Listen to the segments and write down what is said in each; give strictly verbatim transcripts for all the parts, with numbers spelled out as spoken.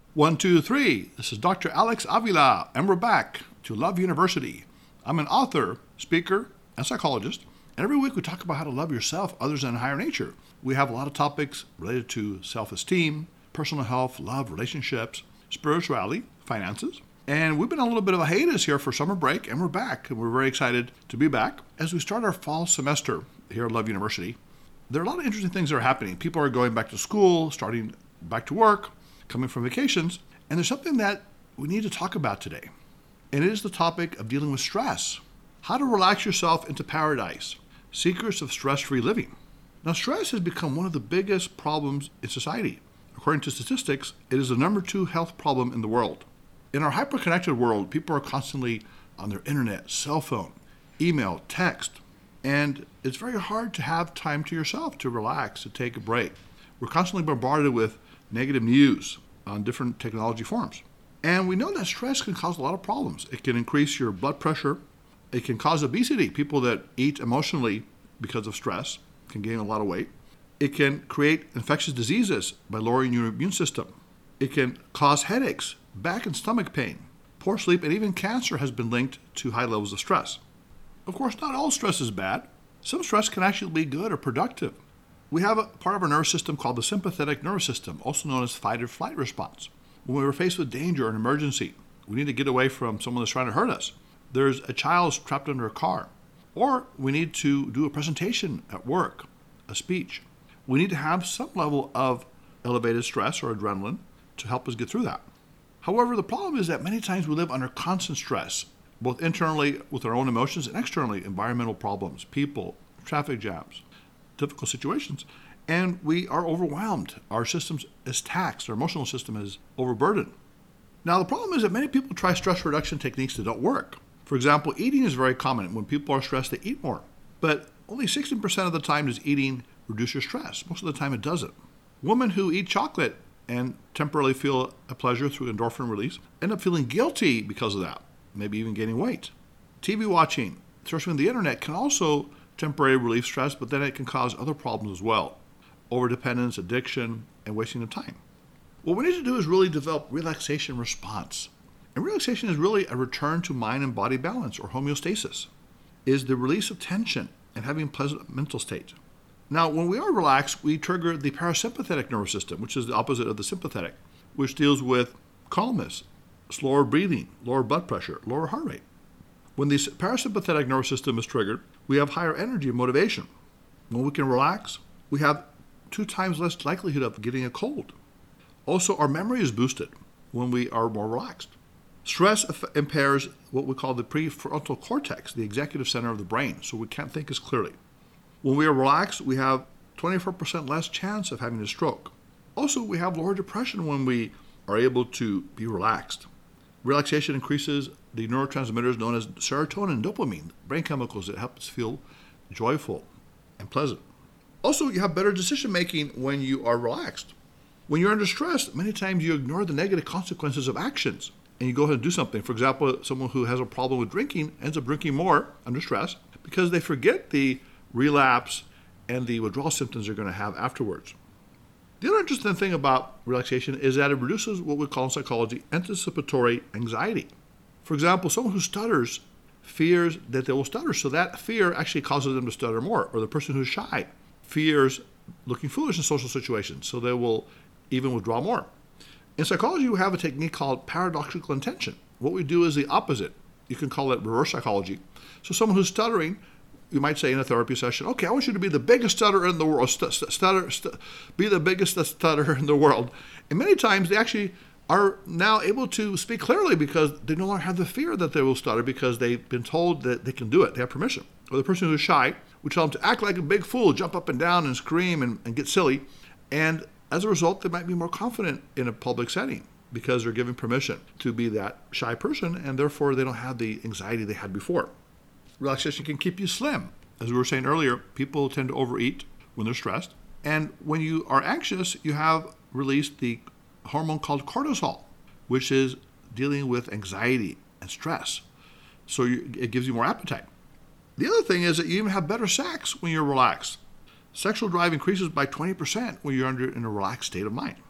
One, two, three. This is Doctor Alex Avila, and we're back to Love University. I'm an author, speaker, and psychologist, and every week we talk about how to love yourself, others, and higher nature. We have a lot of topics related to self-esteem, personal health, love, relationships, spirituality, finances, and we've been on a little bit of a hiatus here for summer break, and we're back, and we're very excited to be back as we start our fall semester here at Love University. There are a lot of interesting things that are happening. People are going back to school, starting back to work, coming from vacations, and there's something that we need to talk about today. And it is the topic of dealing with stress. How to relax yourself into paradise. Secrets of stress-free living. Now, stress has become one of the biggest problems in society. According to statistics, it is the number two health problem in the world. In our hyper-connected world, people are constantly on their internet, cell phone, email, text, and it's very hard to have time to yourself, to relax, to take a break. We're constantly bombarded with negative news on different technology forms. And we know that stress can cause a lot of problems. It can increase your blood pressure. It can cause obesity. People that eat emotionally because of stress can gain a lot of weight. It can create infectious diseases by lowering your immune system. It can cause headaches, back and stomach pain. Poor sleep and even cancer has been linked to high levels of stress. Of course, not all stress is bad. Some stress can actually be good or productive. We have a part of our nervous system called the sympathetic nervous system, also known as fight or flight response. When we're faced with danger or an emergency, we need to get away from someone that's trying to hurt us. There's a child trapped under a car. Or we need to do a presentation at work, a speech. We need to have some level of elevated stress or adrenaline to help us get through that. However, the problem is that many times we live under constant stress, both internally with our own emotions and externally, environmental problems, people, traffic jams, difficult situations, and we are overwhelmed. Our system is taxed. Our emotional system is overburdened. Now, the problem is that many people try stress reduction techniques that don't work. For example, eating is very common. When people are stressed, they eat more. But only sixteen percent of the time does eating reduce your stress. Most of the time it doesn't. Women who eat chocolate and temporarily feel a pleasure through endorphin release end up feeling guilty because of that, maybe even gaining weight. T V watching, surfing the internet can also temporarily relieve stress, but then it can cause other problems as well. Overdependence, addiction, and wasting of time. What we need to do is really develop relaxation response. And relaxation is really a return to mind and body balance, or homeostasis. It is the release of tension and having a pleasant mental state. Now, when we are relaxed, we trigger the parasympathetic nervous system, which is the opposite of the sympathetic, which deals with calmness, slower breathing, lower blood pressure, lower heart rate. When the parasympathetic nervous system is triggered, we have higher energy and motivation. When we can relax, we have two times less likelihood of getting a cold. Also, our memory is boosted when we are more relaxed. Stress impairs what we call the prefrontal cortex, the executive center of the brain, so we can't think as clearly. When we are relaxed, we have twenty-four percent less chance of having a stroke. Also, we have lower depression when we are able to be relaxed. Relaxation increases the neurotransmitters known as serotonin and dopamine, brain chemicals that help us feel joyful and pleasant. Also, you have better decision making when you are relaxed. When you're under stress, many times you ignore the negative consequences of actions and you go ahead and do something. For example, someone who has a problem with drinking ends up drinking more under stress because they forget the relapse and the withdrawal symptoms they're going to have afterwards. The other interesting thing about relaxation is that it reduces what we call in psychology anticipatory anxiety. For example, someone who stutters fears that they will stutter, so that fear actually causes them to stutter more. Or the person who's shy fears looking foolish in social situations, so they will even withdraw more. In psychology, we have a technique called paradoxical intention. What we do is the opposite. You can call it reverse psychology. So someone who's stuttering, you might say in a therapy session, okay, I want you to be the biggest stutterer in the world, st- st- stutter, st- be the biggest stutterer in the world. And many times they actually are now able to speak clearly because they no longer have the fear that they will stutter because they've been told that they can do it. They have permission. Or the person who's shy, we tell them to act like a big fool, jump up and down and scream and, and get silly. And as a result, they might be more confident in a public setting because they're given permission to be that shy person, and therefore they don't have the anxiety they had before. Relaxation can keep you slim. As we were saying earlier, people tend to overeat when they're stressed. And when you are anxious, you have released the hormone called cortisol, which is dealing with anxiety and stress. So you, it gives you more appetite. The other thing is that you even have better sex when you're relaxed. Sexual drive increases by twenty percent when you're under in a relaxed state of mind.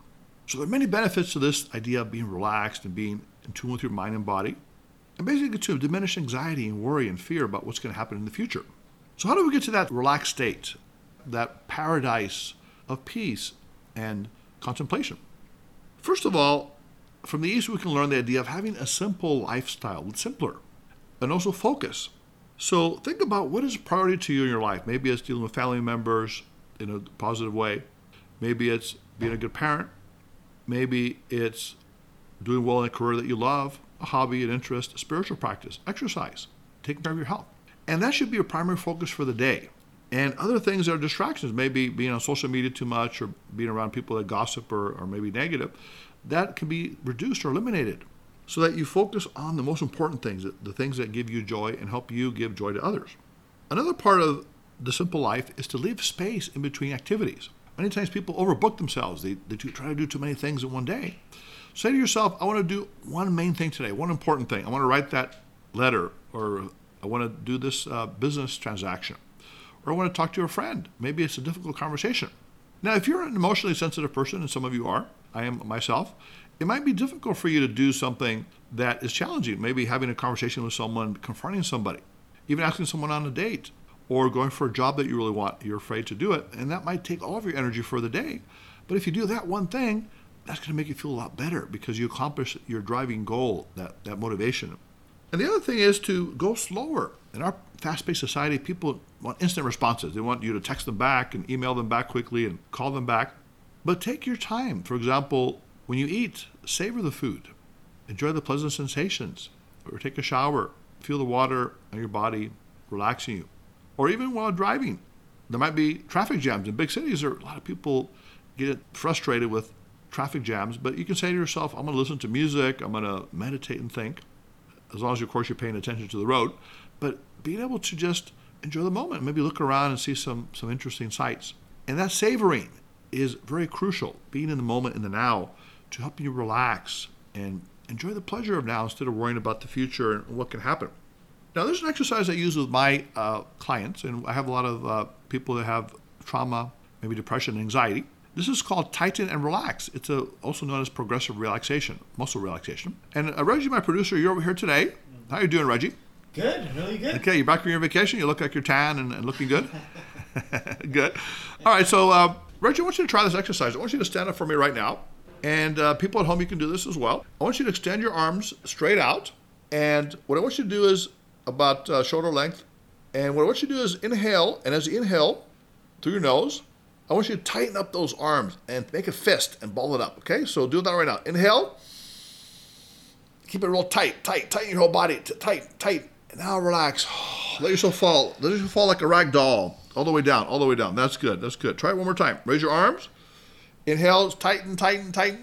So there are many benefits to this idea of being relaxed and being in tune with your mind and body, and basically to diminish anxiety and worry and fear about what's going to happen in the future. So how do we get to that relaxed state, that paradise of peace and contemplation? First of all, from the East we can learn the idea of having a simple lifestyle, simpler, and also focus. So think about what is a priority to you in your life. Maybe it's dealing with family members in a positive way. Maybe it's being a good parent. Maybe it's doing well in a career that you love, a hobby, an interest, a spiritual practice, exercise, taking care of your health. And that should be your primary focus for the day. And other things that are distractions, maybe being on social media too much or being around people that gossip or, or maybe negative, that can be reduced or eliminated so that you focus on the most important things, the things that give you joy and help you give joy to others. Another part of the simple life is to leave space in between activities. Many times people overbook themselves. They, they try to do too many things in one day. Say to yourself, I want to do one main thing today, one important thing. I want to write that letter, or I want to do this uh, business transaction, or I want to talk to a friend. Maybe it's a difficult conversation. Now, if you're an emotionally sensitive person, and some of you are, I am myself, it might be difficult for you to do something that is challenging. Maybe having a conversation with someone, confronting somebody, even asking someone on a date, or going for a job that you really want. You're afraid to do it, and that might take all of your energy for the day. But if you do that one thing, that's going to make you feel a lot better because you accomplish your driving goal, that, that motivation. And the other thing is to go slower. In our fast-paced society, people want instant responses. They want you to text them back and email them back quickly and call them back. But take your time. For example, when you eat, savor the food. Enjoy the pleasant sensations. Or take a shower. Feel the water on your body relaxing you. Or even while driving. There might be traffic jams. In big cities, there are a lot of people get frustrated with traffic jams, but you can say to yourself, I'm going to listen to music, I'm going to meditate and think, as long as, of course, you're paying attention to the road, but being able to just enjoy the moment, maybe look around and see some, some interesting sights. And that savoring is very crucial, being in the moment, in the now, to help you relax and enjoy the pleasure of now instead of worrying about the future and what can happen. Now, there's an exercise I use with my uh, clients, and I have a lot of uh, people that have trauma, maybe depression, and anxiety. This is called Tighten and Relax. It's a, also known as progressive relaxation, muscle relaxation. And uh, Reggie, my producer, you're over here today. How are you doing, Reggie? Good, really good. Okay, you're back from your vacation. You look like you're tan and, and looking good. Good. All right, so uh, Reggie, I want you to try this exercise. I want you to stand up for me right now. And uh, people at home, you can do this as well. I want you to extend your arms straight out. And what I want you to do is about uh, shoulder length. And what I want you to do is inhale. And as you inhale through your nose, I want you to tighten up those arms and make a fist and ball it up, okay? So do that right now. Inhale. Keep it real tight, tight, tighten your whole body, t- tight, tight. And now relax. Let yourself fall. Let yourself fall like a rag doll. All the way down, all the way down. That's good, that's good. Try it one more time. Raise your arms. Inhale, tighten, tighten, tighten.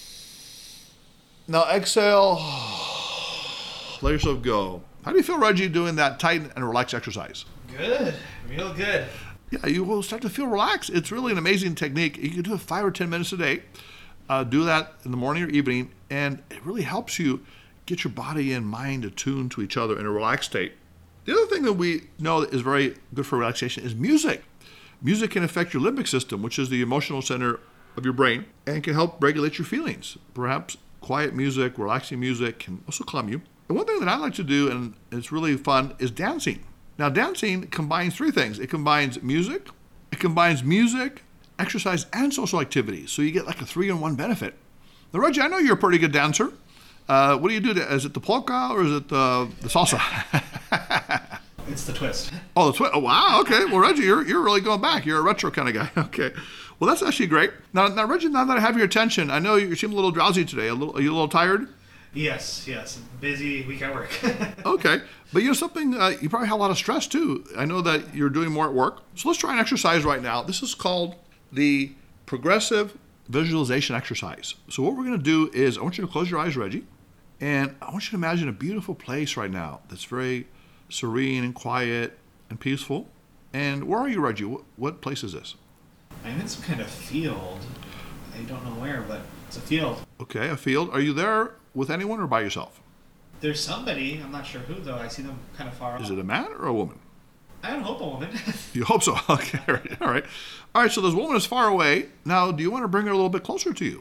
Now exhale. Let yourself go. How do you feel, Reggie, doing that tighten and relax exercise? Good, real good. Yeah, you will start to feel relaxed. It's really an amazing technique. You can do it five or ten minutes a day. Uh, do that in the morning or evening, and it really helps you get your body and mind attuned to each other in a relaxed state. The other thing that we know that is very good for relaxation is music. Music can affect your limbic system, which is the emotional center of your brain, and can help regulate your feelings. Perhaps quiet music, relaxing music can also calm you. And one thing that I like to do, and it's really fun, is dancing. Now, dancing combines three things. It combines music, it combines music, exercise, and social activities. So you get like a three-in-one benefit. Now, Reggie, I know you're a pretty good dancer. Uh, what do you do? To, is it the polka or is it the, the salsa? It's the twist. Oh, the twist. Oh, wow. Okay. Well, Reggie, you're you're really going back. You're a retro kind of guy. Okay. Well, that's actually great. Now, now, Reggie, now that I have your attention, I know you seem a little drowsy today. A little, are you a little tired? Yes, yes. Busy week at work. Okay. But you know something, uh, you probably have a lot of stress too. I know that you're doing more at work. So let's try an exercise right now. This is called the progressive visualization exercise. So what we're going to do is I want you to close your eyes, Reggie, and I want you to imagine a beautiful place right now that's very serene and quiet and peaceful. And where are you, Reggie? What, what place is this? I'm in some kind of field. I don't know where, but it's a field. Okay, a field. Are you there with anyone or by yourself? There's somebody. I'm not sure who, though. I see them kind of far off. Is it a man or a woman? I don't hope a woman. You hope so. Okay, all right. All right. All right, so this woman is far away. Now, do you want to bring her a little bit closer to you?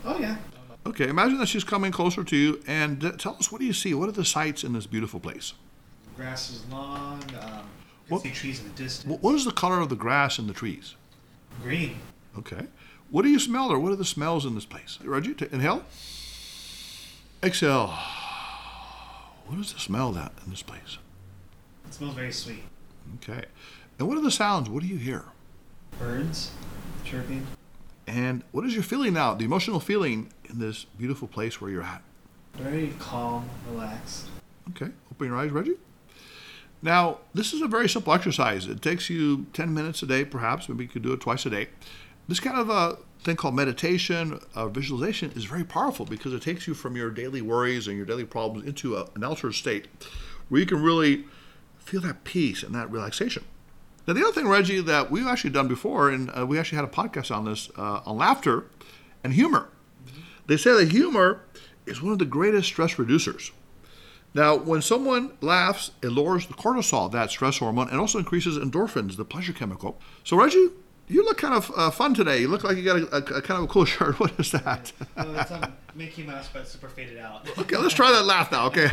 Oh, yeah. Okay, imagine that she's coming closer to you, and uh, tell us, what do you see? What are the sights in this beautiful place? The grass is long. Um, you can What- see trees in the distance. Wh- What is the color of the grass and the trees? Green. Okay. What do you smell, or what are the smells in this place? Reggie, t- inhale. Exhale. What is the smell that in this place? It smells very sweet. Okay. And what are the sounds? What do you hear? Birds chirping. And what is your feeling now, the emotional feeling in this beautiful place where you're at? Very calm, relaxed. Okay. Open your eyes, Reggie. Now, this is a very simple exercise. It takes you ten minutes a day, perhaps. Maybe you could do it twice a day. This kind of a thing called meditation, uh, visualization, is very powerful because it takes you from your daily worries and your daily problems into a, an altered state where you can really feel that peace and that relaxation. Now, the other thing, Reggie, that we've actually done before, and uh, we actually had a podcast on this, uh, on laughter and humor. Mm-hmm. They say that humor is one of the greatest stress reducers. Now, when someone laughs, it lowers the cortisol, that stress hormone, and also increases endorphins, the pleasure chemical. So, Reggie, you look kind of uh, fun today. You look like you got a, a, a kind of a cool shirt. What is that? Oh, it's um, Mickey Mouse, but super faded out. Okay, let's try that laugh now, okay?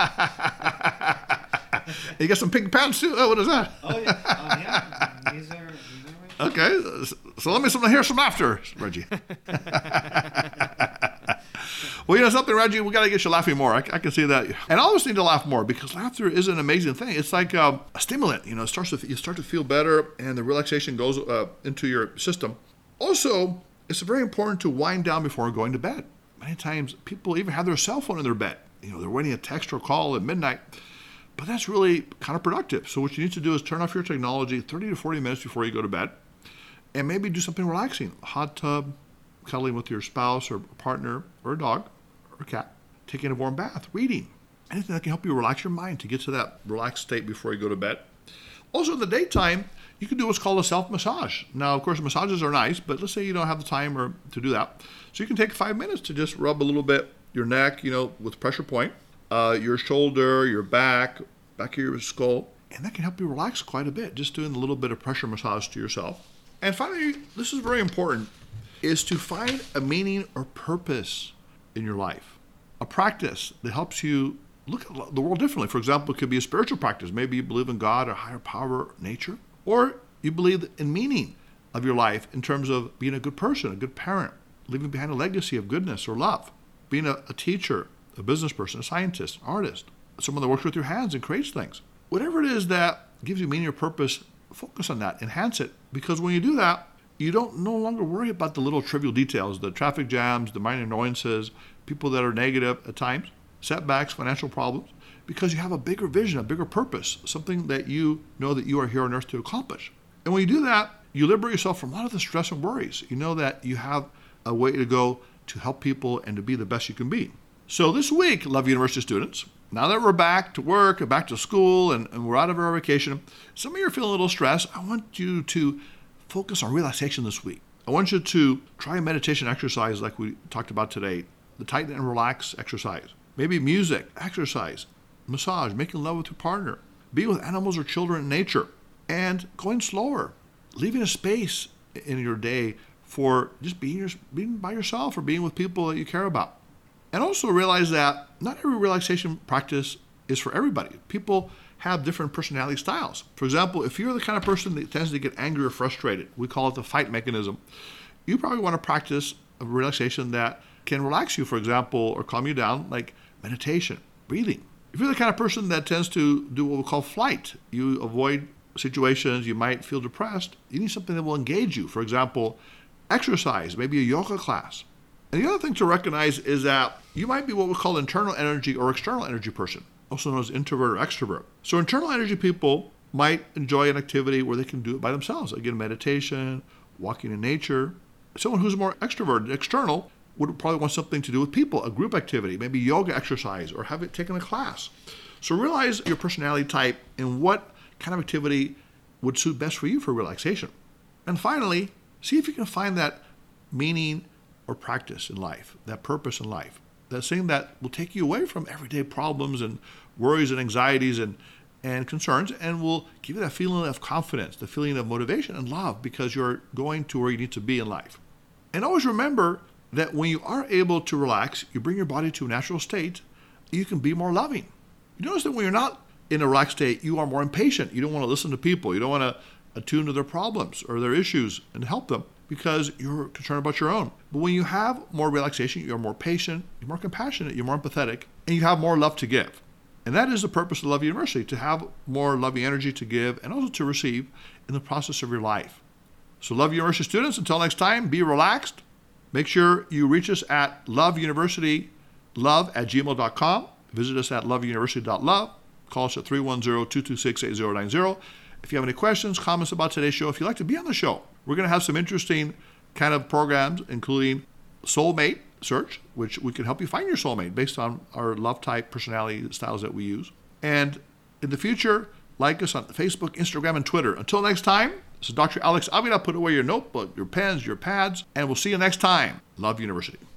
You got some pink pants too? Oh, what is that? Oh, yeah. Oh, yeah. These are, these are right. Okay, so let me some, hear some laughter, Reggie. Well, you know something, Reggie? We got to get you laughing more. I, I can see that. And I always need to laugh more because laughter is an amazing thing. It's like um, a stimulant. You know, it starts to, you start to feel better, and the relaxation goes uh, into your system. Also, it's very important to wind down before going to bed. Many times, people even have their cell phone in their bed. You know, they're waiting a text or call at midnight. But that's really counterproductive. So what you need to do is turn off your technology thirty to forty minutes before you go to bed, and maybe do something relaxing. A hot tub, cuddling with your spouse or partner or a dog or a cat, taking a warm bath, reading. Anything that can help you relax your mind to get to that relaxed state before you go to bed. Also, in the daytime, you can do what's called a self-massage. Now, of course, massages are nice, but let's say you don't have the time or to do that. So you can take five minutes to just rub a little bit your neck, you know, with pressure point, uh, your shoulder, your back, back of your skull, and that can help you relax quite a bit, just doing a little bit of pressure massage to yourself. And finally, this is very important, is to find a meaning or purpose in your life. A practice that helps you look at the world differently. For example, it could be a spiritual practice. Maybe you believe in God or higher power, nature, or you believe in meaning of your life in terms of being a good person, a good parent, leaving behind a legacy of goodness or love, being a, a teacher, a business person, a scientist, artist, someone that works with your hands and creates things. Whatever it is that gives you meaning or purpose, focus on that, enhance it, because when you do that, you don't no longer worry about the little trivial details, the traffic jams, the minor annoyances, people that are negative at times, setbacks, financial problems, because you have a bigger vision, a bigger purpose, something that you know that you are here on earth to accomplish. And when you do that, you liberate yourself from a lot of the stress and worries. You know that you have a way to go to help people and to be the best you can be. So this week, Love University students, now that we're back to work and back to school and, and we're out of our vacation, some of you are feeling a little stressed. I want you to focus on relaxation this week. I want you to try a meditation exercise like we talked about today, the tighten and relax exercise. Maybe music, exercise, massage, making love with your partner, being with animals or children in nature, and going slower, leaving a space in your day for just being, your, being by yourself or being with people that you care about. And also realize that not every relaxation practice is for everybody. People have different personality styles. For example, if you're the kind of person that tends to get angry or frustrated, we call it the fight mechanism, you probably want to practice a relaxation that can relax you, for example, or calm you down, like meditation, breathing. If you're the kind of person that tends to do what we call flight, you avoid situations, you might feel depressed, you need something that will engage you. For example, exercise, maybe a yoga class. And the other thing to recognize is that you might be what we call internal energy or external energy person, also known as introvert or extrovert. So internal energy people might enjoy an activity where they can do it by themselves. Again, meditation, walking in nature. Someone who's more extroverted, external, would probably want something to do with people, a group activity, maybe yoga exercise, or have it taken a class. So realize your personality type and what kind of activity would suit best for you for relaxation. And finally, see if you can find that meaning or practice in life, that purpose in life, that thing that will take you away from everyday problems and worries and anxieties and, and concerns, and will give you that feeling of confidence, the feeling of motivation and love, because you're going to where you need to be in life. And always remember that when you are able to relax, you bring your body to a natural state, you can be more loving. You notice that when you're not in a relaxed state, you are more impatient. You don't want to listen to people. You don't want to attune to their problems or their issues and help them because you're concerned about your own. But when you have more relaxation, you're more patient, you're more compassionate, you're more empathetic, and you have more love to give. And that is the purpose of Love University, to have more loving energy to give and also to receive in the process of your life. So Love University students, until next time, be relaxed. Make sure you reach us at loveuniversitylove at gmail dot com. Visit us at loveuniversity dot love. Call us at three one zero, two two six, eight zero nine zero. If you have any questions, comments about today's show, if you'd like to be on the show, we're going to have some interesting kind of programs, including soulmate search, which we can help you find your soulmate based on our love type personality styles that we use. And in the future, like us on Facebook, Instagram, and Twitter. Until next time, this is Doctor Alex Avila. Put away your notebook, your pens, your pads, and we'll see you next time. Love University.